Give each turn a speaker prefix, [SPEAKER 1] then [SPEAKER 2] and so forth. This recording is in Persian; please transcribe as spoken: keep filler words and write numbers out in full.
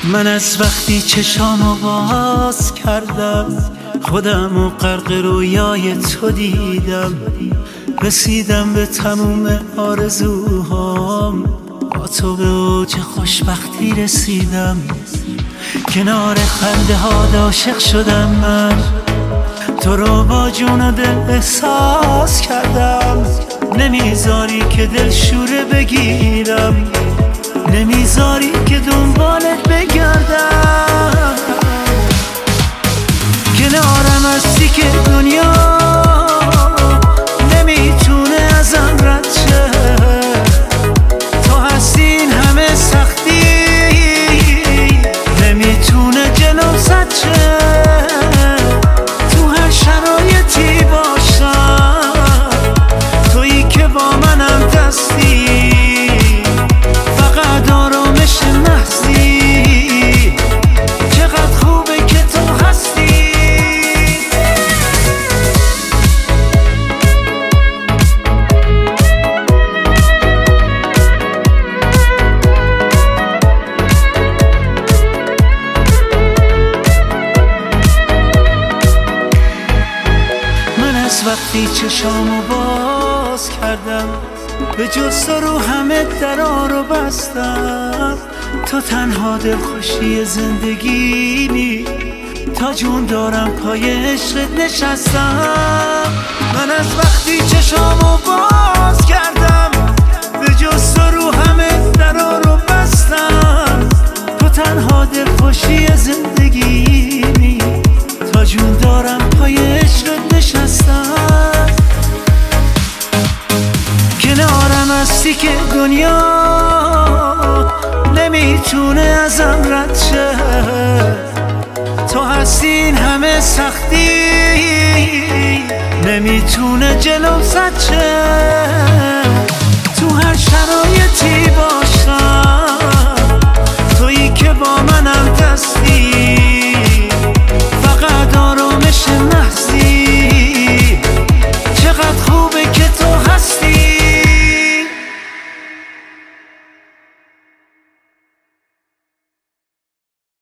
[SPEAKER 1] من از وقتی چشامو باز کردم خودم و غرق رویای تو دیدم، رسیدم به تموم آرزوهام، با تو به اوج خوشبختی رسیدم. کنار خنده ها عاشق شدم من، تو رو با جون و دل احساس کردم. نمیذاری که دل شوره بگیرم، نمیذاری که دنبالت بگردم. کنارم هستی که دنیا نمیتونه ازم رد شه، تو هستی این همه سختی نمیتونه جلوم زد شه. تو هر شرایطی باشم تویی که با منم دستی، فقط آرامش محضی. چقدر خوبه که تو هستی. وقتی چشامو باز کردم به جز تو رو همه درا رو بستم. تو تنها دلخوشی زندگیمی، تا جون دارم پای عشقت نشستم. من از وقتی چشامو باز کردم به جز تو رو همه درا رو بستم. تو تنها دلخوشی زندگیمی، تا جون دارم پای عشقت نشستم. کنارم هستی که دنیا نمیتونه ازم رد شه، تو هستی این همه سختی نمیتونه جلوم زد شه. تو هر شرایطی با